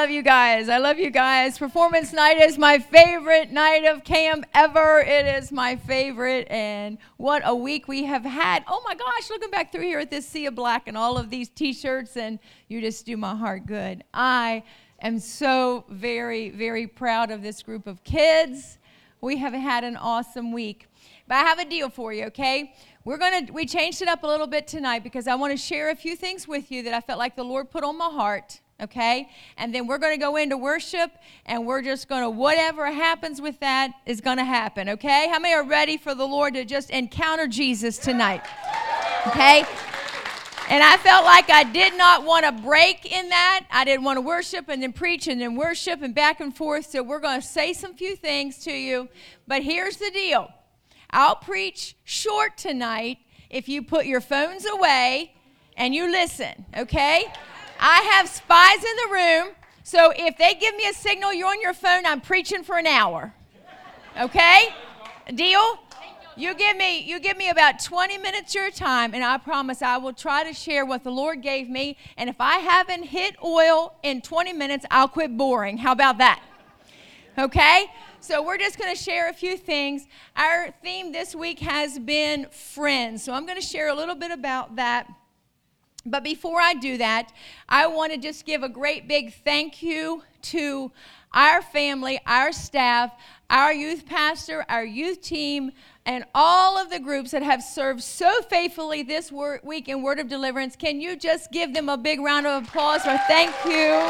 love you guys. I love you guys. Performance night is my favorite night of camp ever. It is my favorite, and what a week we have had. Oh my gosh, looking back through here at this sea of black and all of these t-shirts, and you just do my heart good. I am so very, very proud of this group of kids. We have had an awesome week. But I have a deal for you, okay? We changed it up a little bit tonight because I want to share a few things with you that I felt like the Lord put on my heart, okay? And then we're going to go into worship, and we're just going to, whatever happens with that is going to happen, okay? How many are ready for the Lord to just encounter Jesus tonight, okay? And I felt like I did not want to break in that. I didn't want to worship and then preach and then worship and back and forth. So we're going to say some few things to you. But here's the deal. I'll preach short tonight if you put your phones away and you listen, okay? I have spies in the room, so if they give me a signal, you're on your phone, I'm preaching for an hour, okay? Deal? You give me about 20 minutes of your time, and I promise I will try to share what the Lord gave me, and if I haven't hit oil in 20 minutes, I'll quit boring. How about that? Okay? So we're just going to share a few things. Our theme this week has been friends. So I'm going to share a little bit about that. But before I do that, I want to just give a great big thank you to our family, our staff, our youth pastor, our youth team, and all of the groups that have served so faithfully this week in Word of Deliverance. Can you just give them a big round of applause or thank you?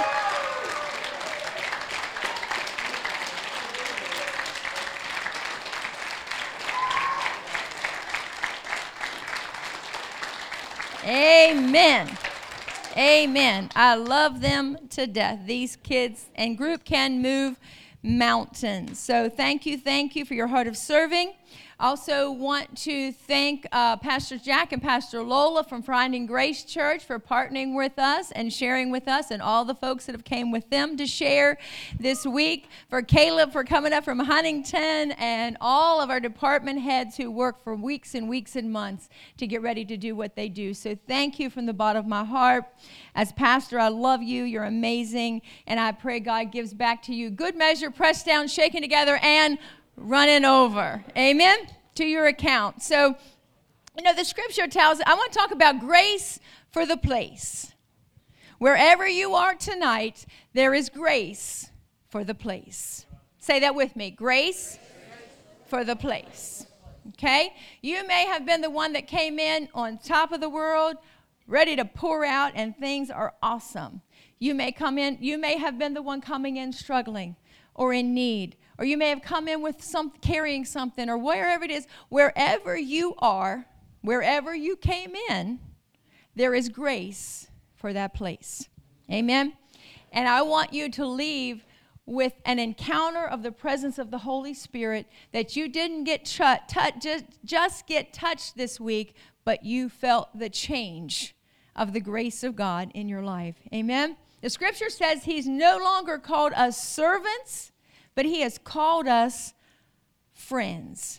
Amen. Amen. I love them to death. These kids and group can move mountains. So thank you for your heart of serving. Also want to thank Pastor Jack and Pastor Lola from Finding Grace Church for partnering with us and sharing with us, and all the folks that have came with them to share this week. For Caleb for coming up from Huntington, and all of our department heads who work for weeks and weeks and months to get ready to do what they do. So thank you from the bottom of my heart. As pastor, I love you. You're amazing. And I pray God gives back to you good measure, pressed down, shaken together, and running over. Amen? To your account. So, the scripture tells, I want to talk about grace for the place. Wherever you are tonight, there is grace for the place. Say that with me. Grace for the place. Okay? You may have been the one that came in on top of the world, ready to pour out, and things are awesome. You may have been the one coming in struggling or in need. Or you may have come in with carrying something, or wherever it is. Wherever you are, wherever you came in, there is grace for that place. Amen? And I want you to leave with an encounter of the presence of the Holy Spirit, that you didn't get just get touched this week, but you felt the change of the grace of God in your life. Amen? The scripture says He's no longer called us servants, but He has called us friends.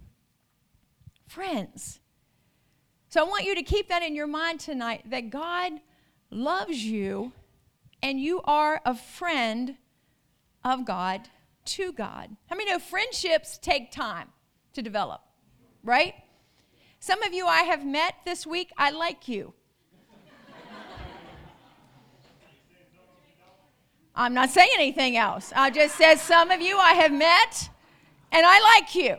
Friends. So I want you to keep that in your mind tonight, that God loves you and you are a friend of God to God. How many know friendships take time to develop, right? Some of you I have met this week, I like you. I'm not saying anything else. I just said some of you I have met, and I like you.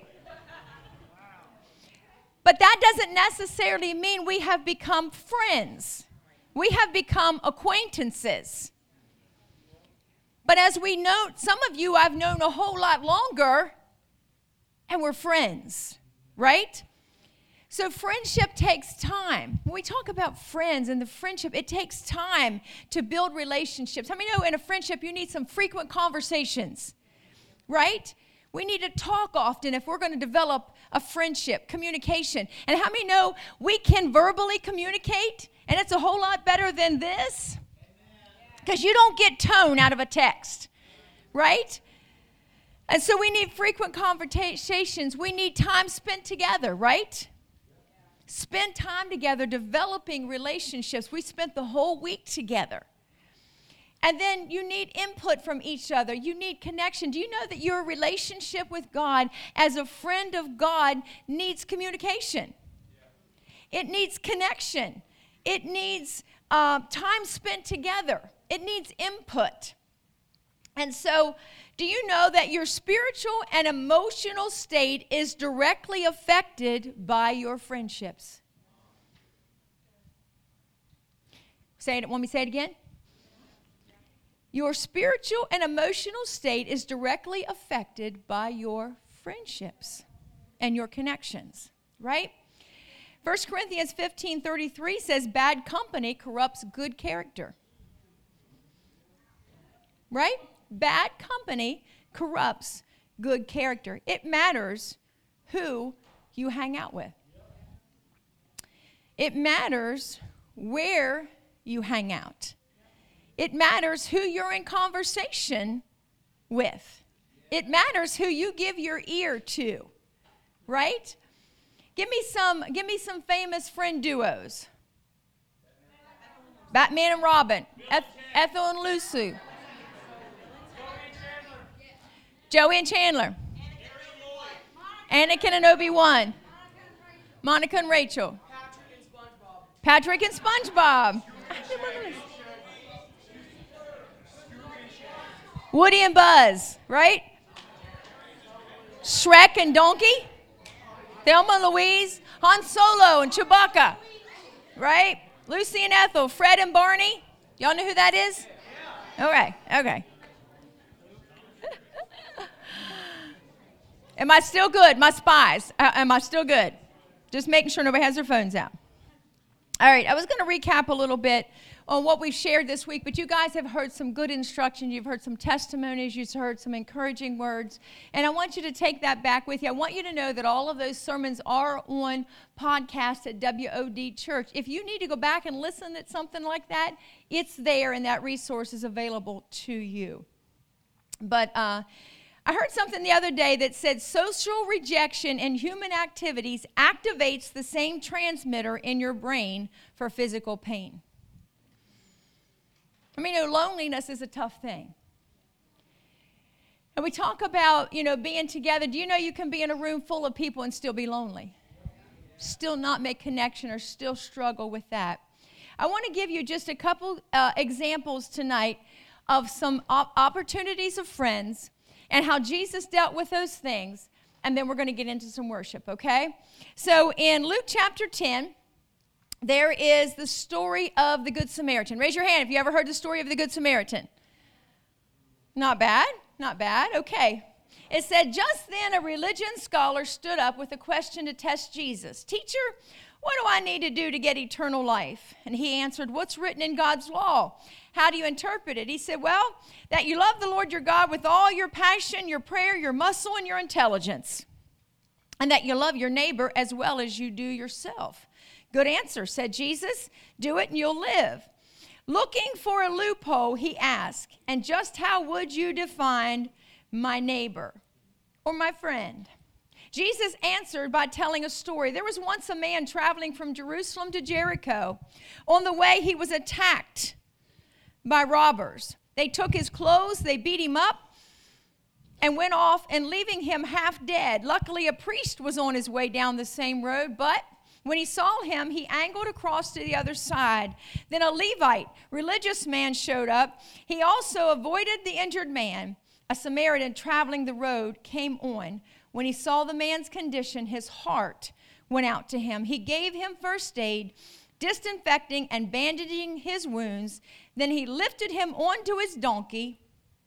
But that doesn't necessarily mean we have become friends. We have become acquaintances. But as we know, some of you I've known a whole lot longer, and we're friends, right? So friendship takes time. When we talk about friends and the friendship, it takes time to build relationships. How many know in a friendship you need some frequent conversations, right? We need to talk often if we're going to develop a friendship, communication. And how many know we can verbally communicate, and it's a whole lot better than this? Because you don't get tone out of a text, right? And so we need frequent conversations. We need time spent together, right? Spend time together developing relationships. We spent the whole week together. And then you need input from each other. You need connection. Do you know that your relationship with God as a friend of God needs communication? It needs connection. It needs time spent together. It needs input. And so, do you know that your spiritual and emotional state is directly affected by your friendships? Say it. Want me to say it again? Your spiritual and emotional state is directly affected by your friendships and your connections, right? 1 Corinthians 15:33 says, bad company corrupts good character. Right? Bad company corrupts good character. It matters who you hang out with. It matters where you hang out. It matters who you're in conversation with. It matters who you give your ear to, right? Give me some famous friend duos. Batman and Robin, Ethel and Lucy, Joey and Chandler, Anakin and Obi-Wan, Monica and Rachel, Patrick and SpongeBob. Woody and Buzz, right? Shrek and Donkey, Thelma and Louise, Han Solo and Chewbacca, right? Lucy and Ethel, Fred and Barney. Y'all know who that is? Okay. Am I still good? My spies, am I still good? Just making sure nobody has their phones out. All right, I was going to recap a little bit on what we've shared this week, but you guys have heard some good instruction. You've heard some testimonies. You've heard some encouraging words, and I want you to take that back with you. I want you to know that all of those sermons are on podcast at WOD Church. If you need to go back and listen to something like that, it's there, and that resource is available to you. But I heard something the other day that said social rejection in human activities activates the same transmitter in your brain for physical pain. I mean, loneliness is a tough thing. And we talk about, being together. Do you know you can be in a room full of people and still be lonely? Still not make connection or still struggle with that. I want to give you just a couple examples tonight of some opportunities of friends and how Jesus dealt with those things. And then we're going to get into some worship, okay? So in Luke chapter 10, there is the story of the Good Samaritan. Raise your hand if you ever heard the story of the Good Samaritan. Not bad, okay. It said, just then a religion scholar stood up with a question to test Jesus. Teacher, what do I need to do to get eternal life? And he answered, what's written in God's law? How do you interpret it? He said, well, that you love the Lord your God with all your passion, your prayer, your muscle, and your intelligence. And that you love your neighbor as well as you do yourself. Good answer, said Jesus. Do it and you'll live. Looking for a loophole, he asked, and just how would you define my neighbor or my friend? Jesus answered by telling a story. There was once a man traveling from Jerusalem to Jericho. On the way, he was attacked by robbers. They took his clothes, they beat him up, and went off, and leaving him half dead. Luckily, a priest was on his way down the same road, but when he saw him, he angled across to the other side. Then a Levite, religious man, showed up. He also avoided the injured man. A Samaritan traveling the road came on. When he saw the man's condition, his heart went out to him. He gave him first aid, disinfecting and bandaging his wounds. Then he lifted him onto his donkey,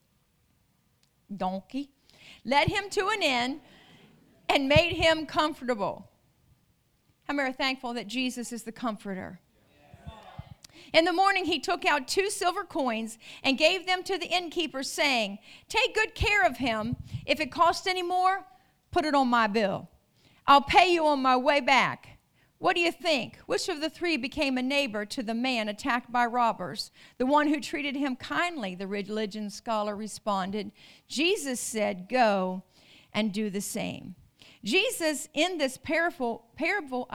led him to an inn, and made him comfortable. How many are thankful that Jesus is the comforter? In the morning, he took out 2 silver coins and gave them to the innkeeper, saying, take good care of him. If it costs any more, put it on my bill. I'll pay you on my way back. What do you think? Which of the 3 became a neighbor to the man attacked by robbers? The one who treated him kindly, the religion scholar responded. Jesus said, go and do the same. Jesus, in this parable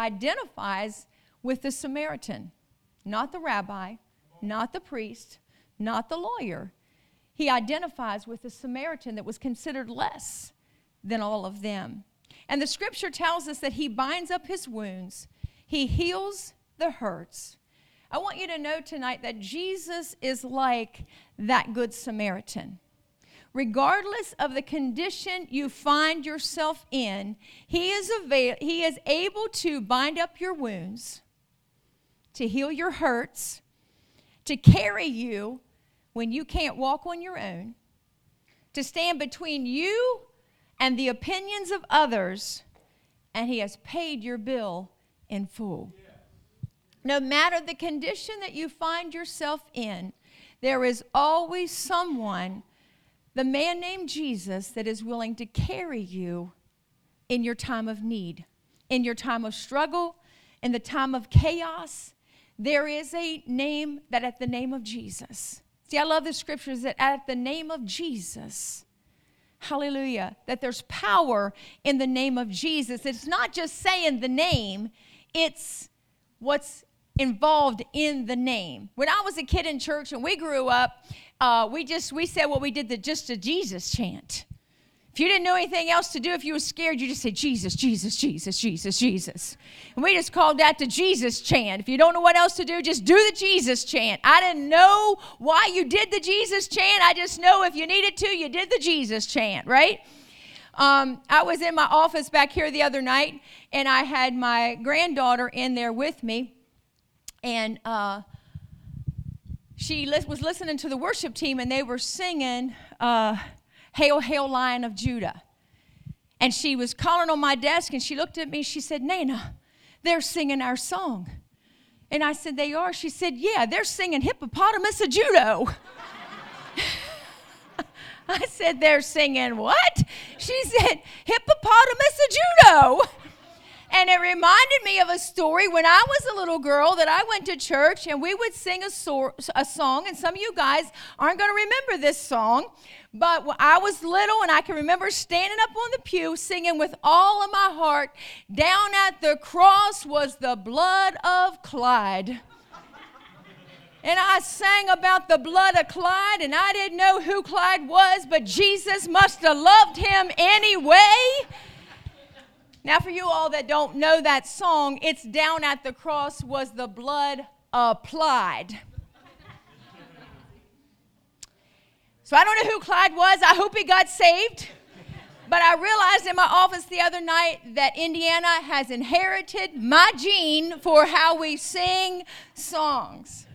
identifies with the Samaritan, not the rabbi, not the priest, not the lawyer. He identifies with the Samaritan that was considered less than all of them. And the scripture tells us that he binds up his wounds. He heals the hurts. I want you to know tonight that Jesus is like that good Samaritan. Regardless of the condition you find yourself in, he is able to bind up your wounds, to heal your hurts, to carry you when you can't walk on your own, to stand between you and the opinions of others, and he has paid your bill in full. No matter the condition that you find yourself in, there is always someone, the man named Jesus, that is willing to carry you in your time of need, in your time of struggle, in the time of chaos. There is a name that at the name of Jesus. See, I love the scriptures that at the name of Jesus, hallelujah, that there's power in the name of Jesus. It's not just saying the name, it's what's involved in the name. When I was a kid in church and we grew up, we said what we did, just a Jesus chant. If you didn't know anything else to do, if you were scared, you just said Jesus, Jesus, Jesus, Jesus, Jesus. And we just called that the Jesus chant. If you don't know what else to do, just do the Jesus chant. I didn't know why you did the Jesus chant. I just know if you needed to, you did the Jesus chant, right? I was in my office back here the other night, and I had my granddaughter in there with me, and she was listening to the worship team, and they were singing Hail, Hail, Lion of Judah. And she was calling on my desk, and she looked at me, she said, Nana, they're singing our song. And I said, they are? She said, yeah, they're singing Hippopotamus of Judah. I said, they're singing what? She said, Hippopotamus of Judah. And it reminded me of a story when I was a little girl that I went to church and we would sing a song, and some of you guys aren't going to remember this song, but I was little and I can remember standing up on the pew singing with all of my heart, down at the cross was the blood of Clyde. And I sang about the blood of Clyde, and I didn't know who Clyde was, but Jesus must have loved him anyway. Now, for you all that don't know that song, it's down at the cross was the blood applied. So I don't know who Clyde was. I hope he got saved. But I realized in my office the other night that Indiana has inherited my gene for how we sing songs.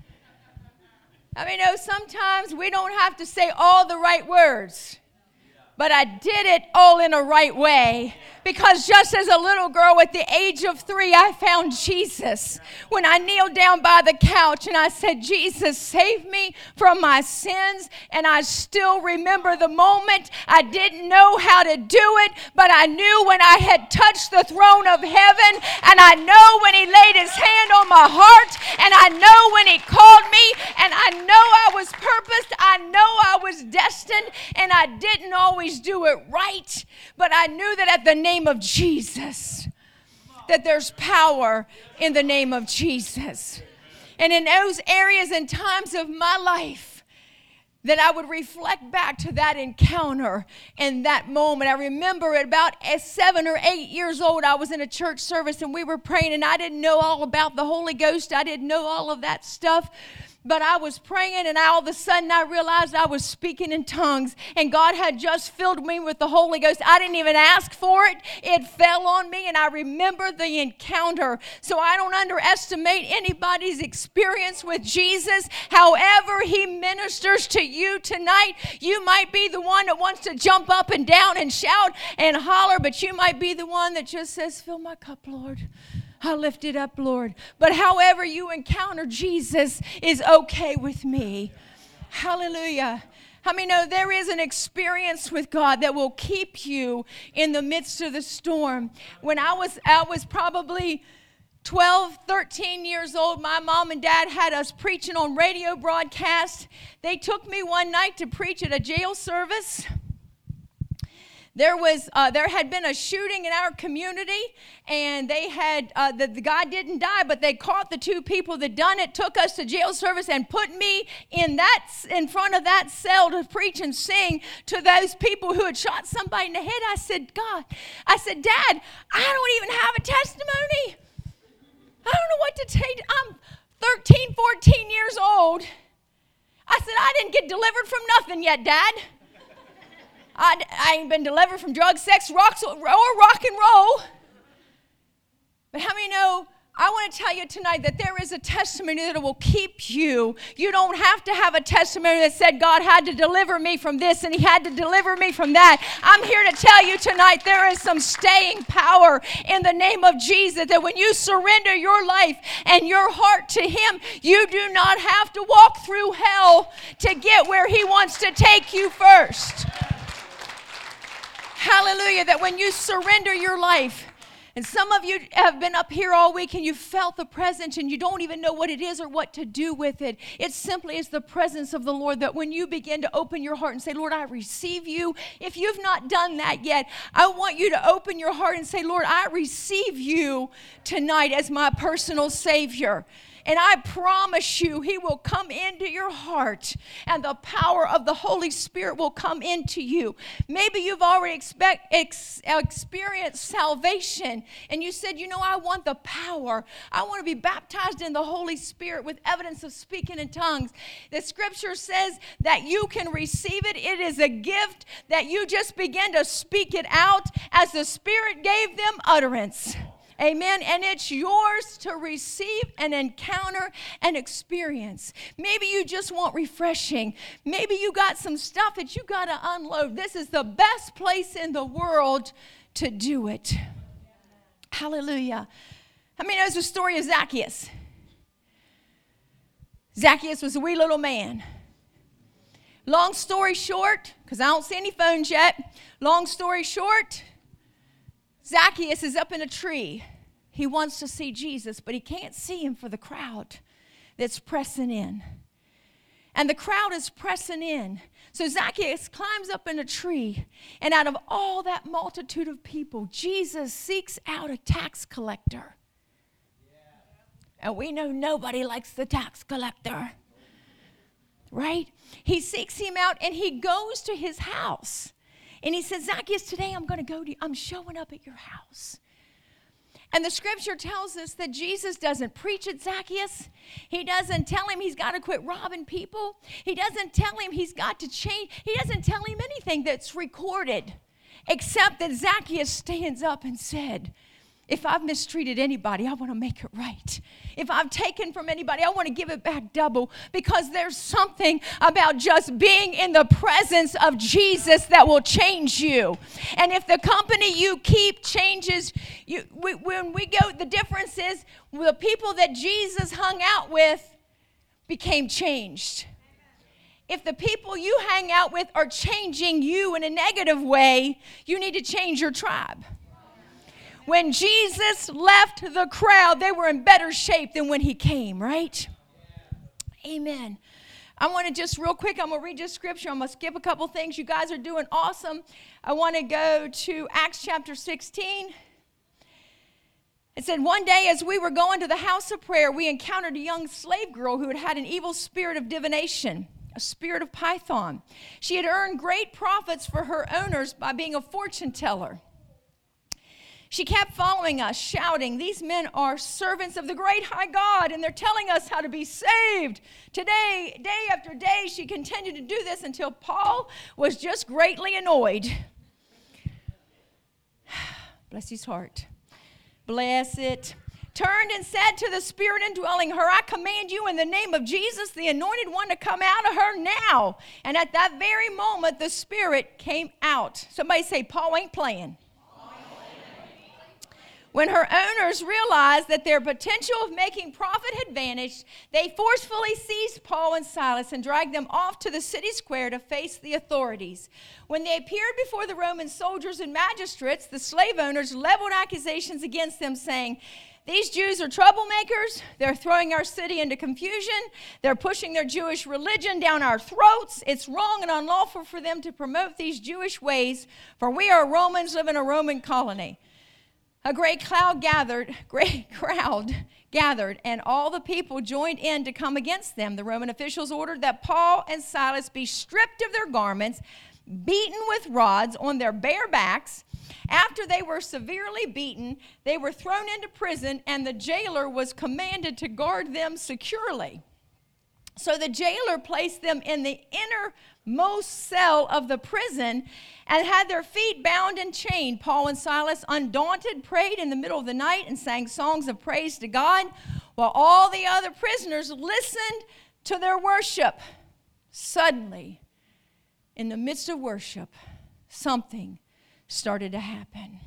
I mean, sometimes we don't have to say all the right words. But I did it all in a right way, because just as a little girl at the age of 3, I found Jesus when I kneeled down by the couch and I said, Jesus, save me from my sins. And I still remember the moment. I didn't know how to do it, but I knew when I had touched the throne of heaven, and I know when he laid his hand on my heart, and I know when he called me, and I know I was purposed, I know I was destined, and I didn't always do it right, but I knew that at the name of Jesus, that there's power in the name of Jesus. And in those areas and times of my life, that I would reflect back to that encounter and that moment. I remember at about 7 or 8 years old, I was in a church service and we were praying, and I didn't know all about the Holy Ghost. I didn't know all of that stuff. But I was praying, and all of a sudden I realized I was speaking in tongues, and God had just filled me with the Holy Ghost. I didn't even ask for it. It fell on me, and I remember the encounter. So I don't underestimate anybody's experience with Jesus. However he ministers to you tonight, you might be the one that wants to jump up and down and shout and holler, but you might be the one that just says, fill my cup, Lord. I lift it up, Lord. But however you encounter Jesus is okay with me. Hallelujah. How many know there is an experience with God that will keep you in the midst of the storm? When I was probably 12, 13 years old, my mom and dad had us preaching on radio broadcast. They took me one night to preach at a jail service. There had been a shooting in our community, and they had the guy didn't die, but they caught the two people that done it, took us to jail service, and put me in front of that cell to preach and sing to those people who had shot somebody in the head. I said, Dad, I don't even have a testimony. I don't know what to tell you. I'm 13, 14 years old. I said, I didn't get delivered from nothing yet, Dad. I ain't been delivered from drugs, sex, rocks, or rock and roll. But how many know, I want to tell you tonight that there is a testimony that will keep you. You don't have to have a testimony that said God had to deliver me from this and he had to deliver me from that. I'm here to tell you tonight there is some staying power in the name of Jesus, that when you surrender your life and your heart to him, you do not have to walk through hell to get where he wants to take you first. Hallelujah, that when you surrender your life, and some of you have been up here all week and you felt the presence and you don't even know what it is or what to do with it. It simply is the presence of the Lord, that when you begin to open your heart and say, Lord, I receive you. If you've not done that yet, I want you to open your heart and say, Lord, I receive you tonight as my personal Savior. And I promise you, he will come into your heart and the power of the Holy Spirit will come into you. Maybe you've already experienced salvation and you said, I want the power. I want to be baptized in the Holy Spirit with evidence of speaking in tongues. The scripture says that you can receive it. It is a gift that you just begin to speak it out as the Spirit gave them utterance. Amen. And it's yours to receive and encounter and experience. Maybe you just want refreshing. Maybe you got some stuff that you got to unload. This is the best place in the world to do it. Hallelujah. I mean, there's the story of Zacchaeus. Zacchaeus was a wee little man. Long story short, because I don't see any phones yet. Long story short, Zacchaeus is up in a tree. He wants to see Jesus, but he can't see him for the crowd that's pressing in. And the crowd is pressing in. So Zacchaeus climbs up in a tree, and out of all that multitude of people, Jesus seeks out a tax collector. And we know nobody likes the tax collector, right? He seeks him out, and he goes to his house. And he says, Zacchaeus, today I'm showing up at your house. And the scripture tells us that Jesus doesn't preach at Zacchaeus. He doesn't tell him he's got to quit robbing people. He doesn't tell him he's got to change. He doesn't tell him anything that's recorded, except that Zacchaeus stands up and said, if I've mistreated anybody, I want to make it right. If I've taken from anybody, I want to give it back double, because there's something about just being in the presence of Jesus that will change you. And if the company you keep changes, when we go, the difference is the people that Jesus hung out with became changed. If the people you hang out with are changing you in a negative way, you need to change your tribe. When Jesus left the crowd, they were in better shape than when he came, right? Amen. I want to just real quick, I'm going to read this scripture. I'm going to skip a couple things. You guys are doing awesome. I want to go to Acts chapter 16. It said, one day as we were going to the house of prayer, we encountered a young slave girl who had had an evil spirit of divination, a spirit of Python. She had earned great profits for her owners by being a fortune teller. She kept following us, shouting, these men are servants of the great high God, and they're telling us how to be saved. Today, day after day, she continued to do this until Paul was just greatly annoyed. Bless his heart. Bless it. Turned and said to the spirit indwelling her, I command you in the name of Jesus, the anointed one, to come out of her now. And at that very moment, the spirit came out. Somebody say, Paul ain't playing. When her owners realized that their potential of making profit had vanished, they forcefully seized Paul and Silas and dragged them off to the city square to face the authorities. When they appeared before the Roman soldiers and magistrates, the slave owners leveled accusations against them, saying, These Jews are troublemakers. They're throwing our city into confusion. They're pushing their Jewish religion down our throats. It's wrong and unlawful for them to promote these Jewish ways, for we are Romans living in a Roman colony. A great crowd gathered, and all the people joined in to come against them. The Roman officials ordered that Paul and Silas be stripped of their garments, beaten with rods on their bare backs. After they were severely beaten, they were thrown into prison, and the jailer was commanded to guard them securely. So the jailer placed them in the innermost cell of the prison and had their feet bound and chained. Paul and Silas, undaunted, prayed in the middle of the night and sang songs of praise to God, while all the other prisoners listened to their worship. Suddenly, in the midst of worship, something started to happen.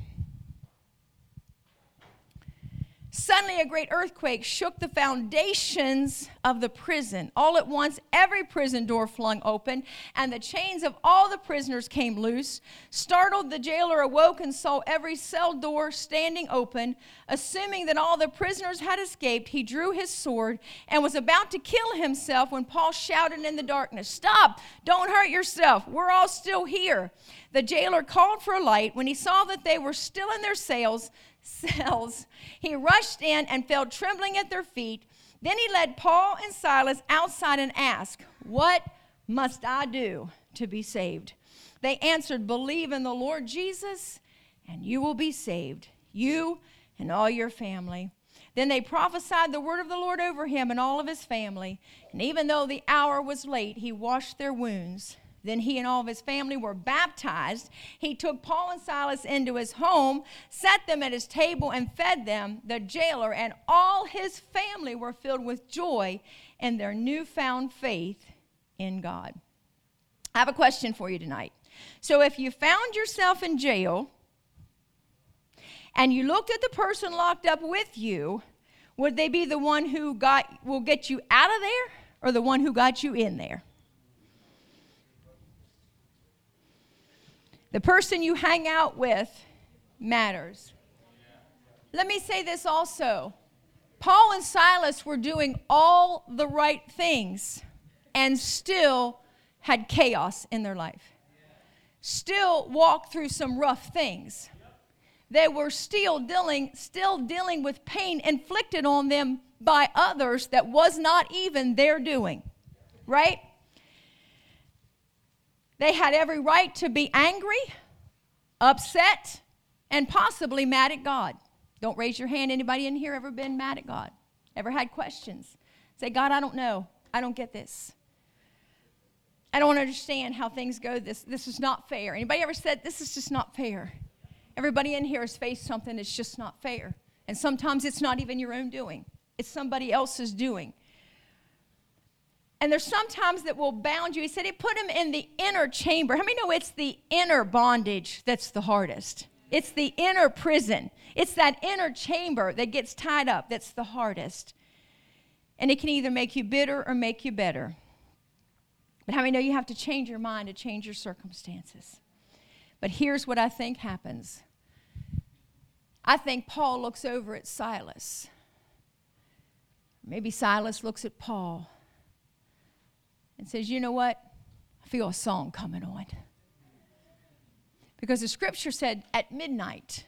Suddenly, a great earthquake shook the foundations of the prison. All at once, every prison door flung open, and the chains of all the prisoners came loose. Startled, the jailer awoke and saw every cell door standing open. Assuming that all the prisoners had escaped, he drew his sword and was about to kill himself when Paul shouted in the darkness, "Stop! Don't hurt yourself. We're all still here." The jailer called for a light. When he saw that they were still in their cells, he rushed in and fell trembling at their feet. Then he led Paul and Silas outside and asked, "What must I do to be saved?" They answered, "Believe in the Lord Jesus, and you will be saved, you and all your family." Then they prophesied the word of the Lord over him and all of his family. And even though the hour was late, he washed their wounds. Then he and all of his family were baptized. He took Paul and Silas into his home, sat them at his table, and fed them. The jailer and all his family were filled with joy in their newfound faith in God. I have a question for you tonight. So if you found yourself in jail and you looked at the person locked up with you, would they be the one who will get you out of there, or the one who got you in there? The person you hang out with matters. Let me say this also. Paul and Silas were doing all the right things and still had chaos in their life. Still walked through some rough things. They were still dealing with pain inflicted on them by others that was not even their doing. Right? They had every right to be angry, upset, and possibly mad at God. Don't raise your hand. Anybody in here ever been mad at God? Ever had questions? Say, "God, I don't know. I don't get this. I don't understand how things go. This is not fair." Anybody ever said, "This is just not fair"? Everybody in here has faced something that's just not fair. And sometimes it's not even your own doing. It's somebody else's doing. And there's sometimes that will bound you. He said he put him in the inner chamber. How many know it's the inner bondage that's the hardest? It's the inner prison. It's that inner chamber that gets tied up that's the hardest. And it can either make you bitter or make you better. But how many know you have to change your mind to change your circumstances? But here's what I think happens. I think Paul looks over at Silas. Maybe Silas looks at Paul and says, "You know what? I feel a song coming on." Because the scripture said at midnight,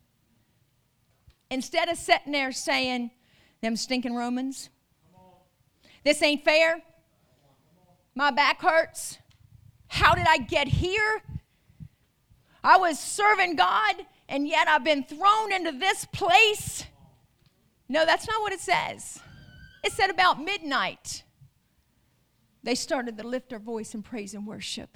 instead of sitting there saying, "Them stinking Romans, this ain't fair, my back hurts, how did I get here? I was serving God, and yet I've been thrown into this place." No, that's not what it says. It said about midnight, they started to lift their voice in praise and worship.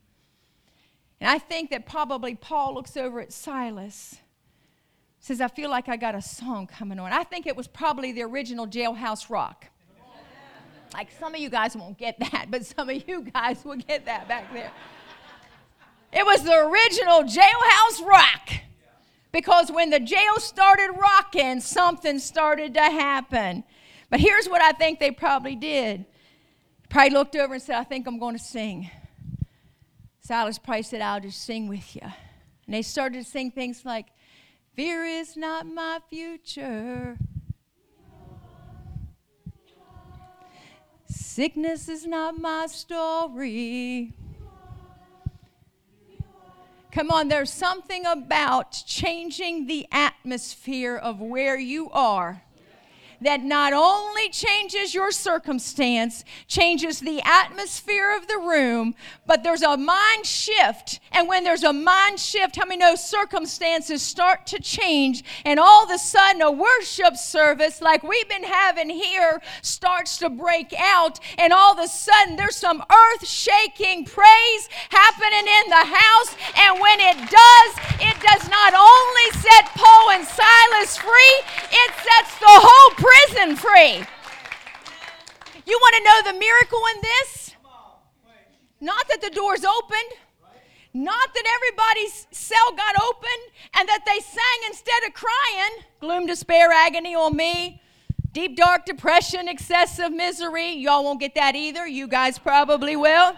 And I think that probably Paul looks over at Silas, says, "I feel like I got a song coming on." I think it was probably the original Jailhouse Rock. Like, some of you guys won't get that, but some of you guys will get that back there. It was the original Jailhouse Rock. Because when the jail started rocking, something started to happen. But here's what I think they probably did. Probably looked over and said, "I think I'm going to sing." Silas probably said, "I'll just sing with you." And they started to sing things like, Fear is not my future. Sickness is not my story. Come on, there's something about changing the atmosphere of where you are that not only changes your circumstance, changes the atmosphere of the room, but there's a mind shift. And when there's a mind shift, how many know circumstances start to change? And all of a sudden, a worship service like we've been having here starts to break out. And all of a sudden, there's some earth-shaking praise happening in the house. And when it does not only set Paul and Silas free, it sets the whole prison free. You want to know the miracle in this? Not that the doors opened, not that everybody's cell got opened, and that they sang instead of crying, gloom, despair, agony on me, deep, dark depression, excessive misery. Y'all won't get that either. You guys probably will.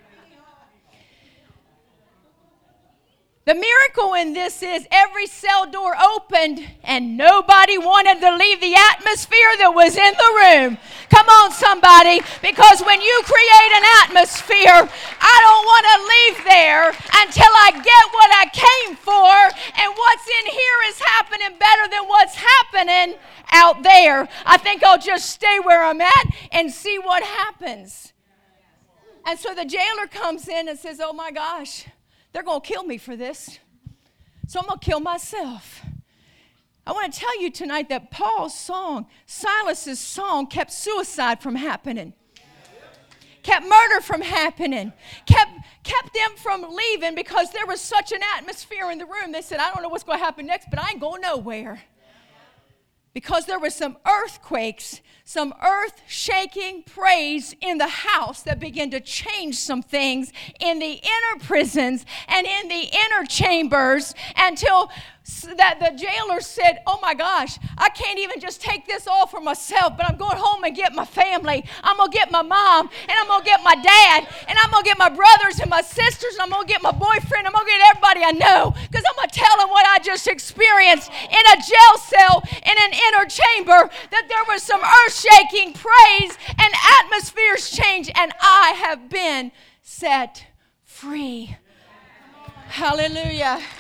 The miracle in this is every cell door opened and nobody wanted to leave the atmosphere that was in the room. Come on, somebody, because when you create an atmosphere, I don't want to leave there until I get what I came for, and what's in here is happening better than what's happening out there. I think I'll just stay where I'm at and see what happens. And so the jailer comes in and says, oh my gosh, they're going to kill me for this, so I'm going to kill myself. I want to tell you tonight that Paul's song, Silas's song, kept suicide from happening, kept murder from happening, kept them from leaving because there was such an atmosphere in the room. They said, I don't know what's going to happen next, but I ain't going nowhere. Because there were some earthquakes, some earth-shaking praise in the house that began to change some things in the inner prisons and in the inner chambers until that the jailer said, oh my gosh, I can't even just take this all for myself, but I'm going home and get my family. I'm going to get my mom, and I'm going to get my dad, and I'm going to get my brothers and my sisters, and I'm going to get my boyfriend. I'm going to get everybody I know, because I'm going to tell them what I just experienced in a jail cell in an inner chamber, that there was some earth-shaking praise and atmospheres change, and I have been set free. Hallelujah.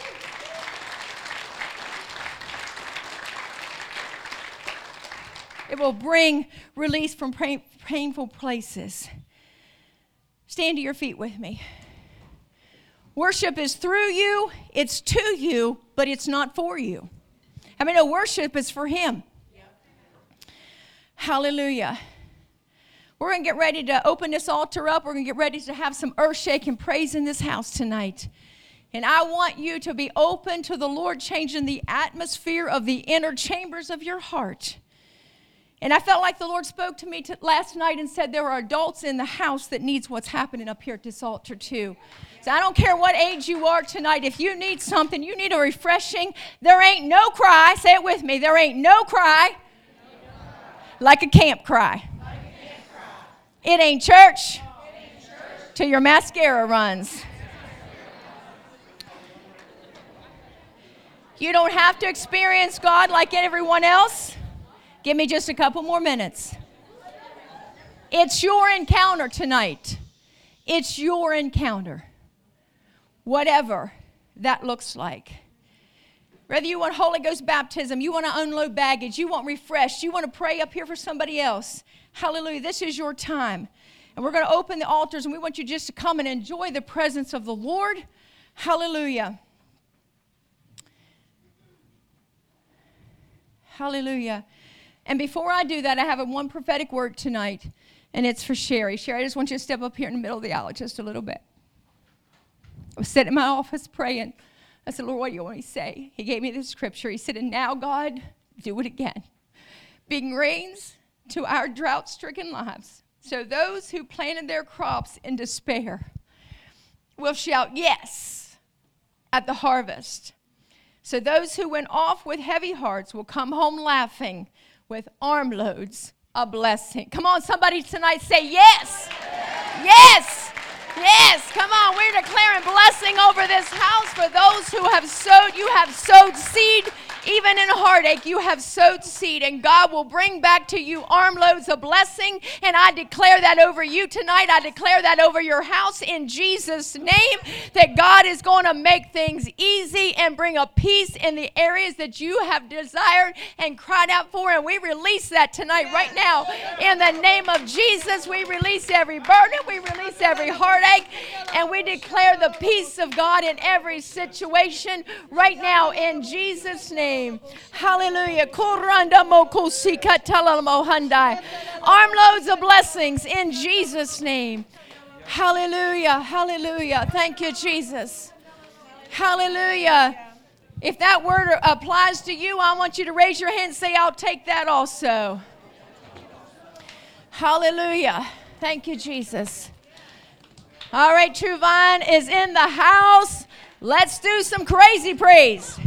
It will bring release from painful places. Stand to your feet with me. Worship is through you, it's to you, but it's not for you. I mean, worship is for Him. Yep. Hallelujah. We're going to get ready to open this altar up. We're going to get ready to have some earth-shaking praise in this house tonight. And I want you to be open to the Lord changing the atmosphere of the inner chambers of your heart. And I felt like the Lord spoke to me last night and said there are adults in the house that needs what's happening up here at this altar too. So I don't care what age you are tonight. If you need something, you need a refreshing, there ain't no cry. Say it with me. There ain't no cry like a camp cry. It ain't church till your mascara runs. You don't have to experience God like everyone else. Give me just a couple more minutes. It's your encounter tonight. It's your encounter. Whatever that looks like. Whether you want Holy Ghost baptism, you want to unload baggage, you want refreshed, you want to pray up here for somebody else. Hallelujah. This is your time. And we're going to open the altars, and we want you just to come and enjoy the presence of the Lord. Hallelujah. Hallelujah. And before I do that, I have one prophetic word tonight, and it's for Sherry. Sherry, I just want you to step up here in the middle of the aisle just a little bit. I was sitting in my office praying. I said, Lord, what do you want me to say? He gave me this scripture. He said, and now, God, do it again. Bring rains to our drought-stricken lives. So those who planted their crops in despair will shout yes at the harvest. So those who went off with heavy hearts will come home laughing with armloads of blessing. Come on, somebody tonight say yes. Yes. Yes, come on. We're declaring blessing over this house for those who have sowed. You have sowed seed. Even in heartache, you have sowed seed, and God will bring back to you armloads of blessing. And I declare that over you tonight. I declare that over your house in Jesus' name, that God is going to make things easy and bring a peace in the areas that you have desired and cried out for. And we release that tonight, right now. In the name of Jesus, we release every burden. We release every heartache. And we declare the peace of God in every situation right now in Jesus' name. Hallelujah. Armloads of blessings in Jesus' name. Hallelujah. Hallelujah. Thank you, Jesus. Hallelujah. If that word applies to you, I want you to raise your hand and say, I'll take that also. Hallelujah. Thank you, Jesus. All right, True Vine is in the house. Let's do some crazy praise.